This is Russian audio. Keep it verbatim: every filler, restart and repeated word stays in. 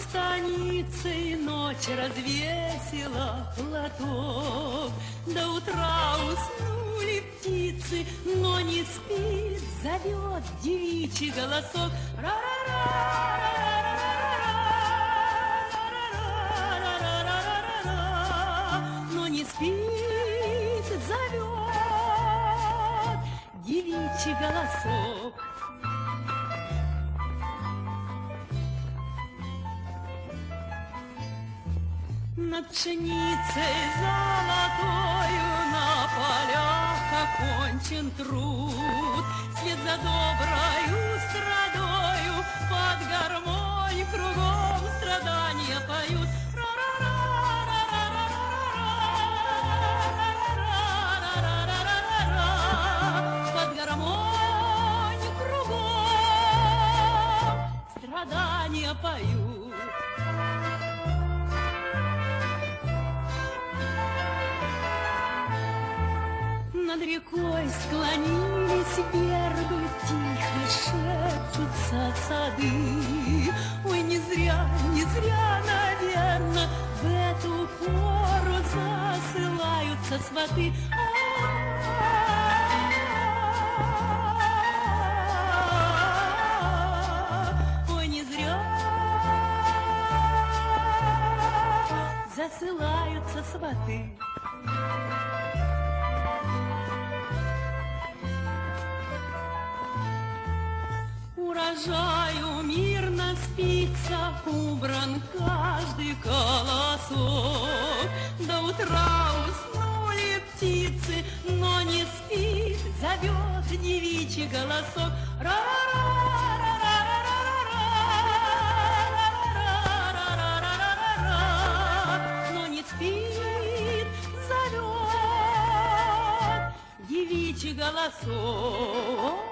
станицей ночь развесила платок. До утра уснули птицы, но не спит, зовет девичий голосок. Но не спит, зовет девичий голосок. Над пшеницей золотою на полях окончен труд. Вслед за доброю страдою под гармонь кругом страдания поют. Под гармонь кругом страдания поют. Над рекой склонились берду, тихо шепчутся сады. Ой, не зря, не зря, наверно, в эту пору засылаются сваты. Ой, не зря засылаются сваты. Урожаю мирно спится, убран каждый колосок. До утра уснули птицы, но не спит, зовет девичий голосок. Но не спит, зовет девичий голосок.